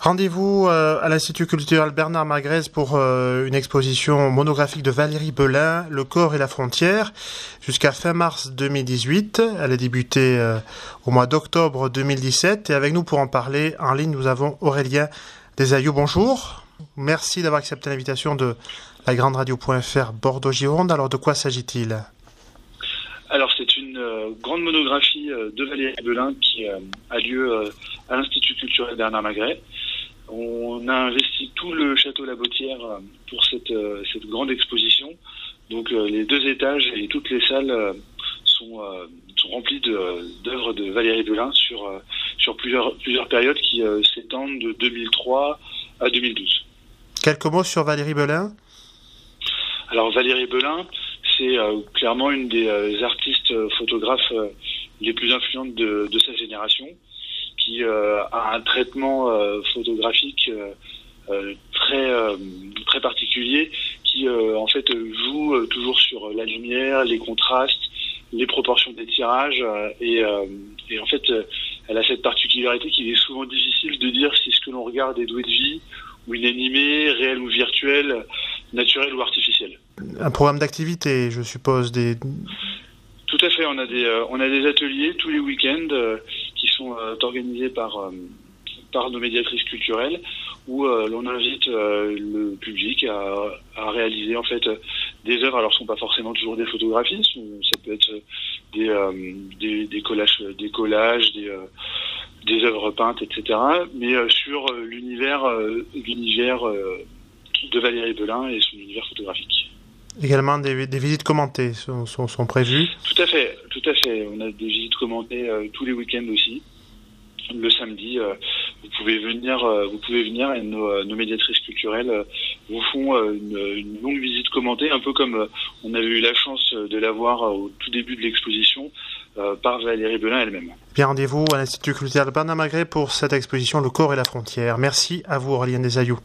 Rendez-vous à l'Institut culturel Bernard Magrez pour une exposition monographique de Valérie Belin, Le corps et la frontière, jusqu'à fin mars 2018. Elle a débuté au mois d'octobre 2017 et avec nous pour en parler en ligne, nous avons Aurélien Desailloux. Bonjour, merci d'avoir accepté l'invitation de la Grande Radio.fr Bordeaux-Gironde. Alors de quoi s'agit-il ? Alors c'est une grande monographie de Valérie Belin qui a lieu à l'Institut culturel Bernard Magrez. On a investi tout le château La Bottière pour cette grande exposition. Donc les 2 étages et toutes les salles sont remplies d'œuvres de Valérie Belin sur plusieurs périodes qui s'étendent de 2003 à 2012. Quelques mots sur Valérie Belin ? Alors Valérie Belin, c'est clairement une des artistes photographes les plus influentes de sa génération, qui a un traitement photographique très particulier, qui en fait joue toujours sur la lumière, les contrastes, les proportions des tirages, et en fait elle a cette particularité qu'il est souvent difficile de dire si ce que l'on regarde est doué de vie ou inanimé, réel ou virtuel, naturel ou artificiel. Un programme d'activité, je suppose, Tout à fait, on a des ateliers tous les week-ends qui sont organisés par nos médiatrices culturelles où l'on invite le public à réaliser en fait des œuvres. Alors ce ne sont pas forcément toujours des photographies, ça peut être des collages, des œuvres peintes, etc. Mais sur l'univers de Valérie Belin et son univers photographique. Également des visites commentées sont prévues. Tout à fait. On a des visites commentées tous les week-ends aussi. Le samedi, vous pouvez venir et nos médiatrices culturelles vous font une longue visite commentée, un peu comme on avait eu la chance de la voir au tout début de l'exposition par Valérie Belin elle-même. Bien, rendez-vous à l'Institut culturel Bernard Magrez pour cette exposition Le corps et la frontière. Merci à vous Aurélien Desailloux.